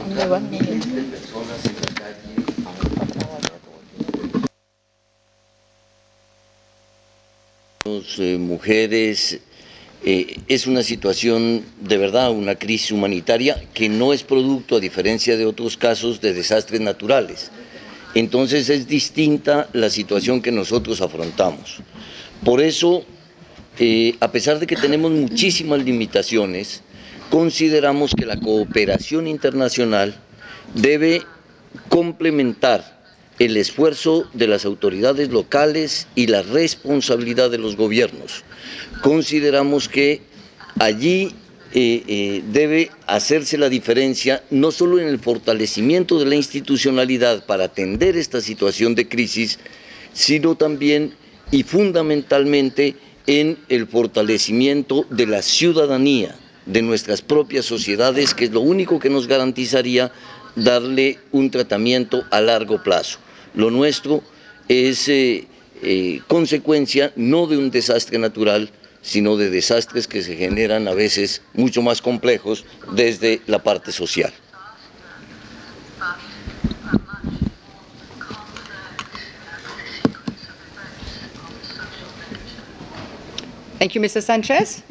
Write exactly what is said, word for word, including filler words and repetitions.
encontramos miles de personas en la calle, eh, mujeres. Eh, es una situación de verdad, una crisis humanitaria que no es producto, a diferencia de otros casos, de desastres naturales. Entonces es distinta la situación que nosotros afrontamos. Por eso, eh, a pesar de que tenemos muchísimas limitaciones, consideramos que la cooperación internacional debe complementar el esfuerzo de las autoridades locales y la responsabilidad de los gobiernos. Consideramos que allí eh, eh, debe hacerse la diferencia no solo en el fortalecimiento de la institucionalidad para atender esta situación de crisis, sino también y fundamentalmente en el fortalecimiento de la ciudadanía, de nuestras propias sociedades, que es lo único que nos garantizaría darle un tratamiento a largo plazo. Lo nuestro es eh, eh, consecuencia no de un desastre natural, sino de desastres que se generan a veces mucho más complejos desde la parte social. Thank you, Mister Sanchez.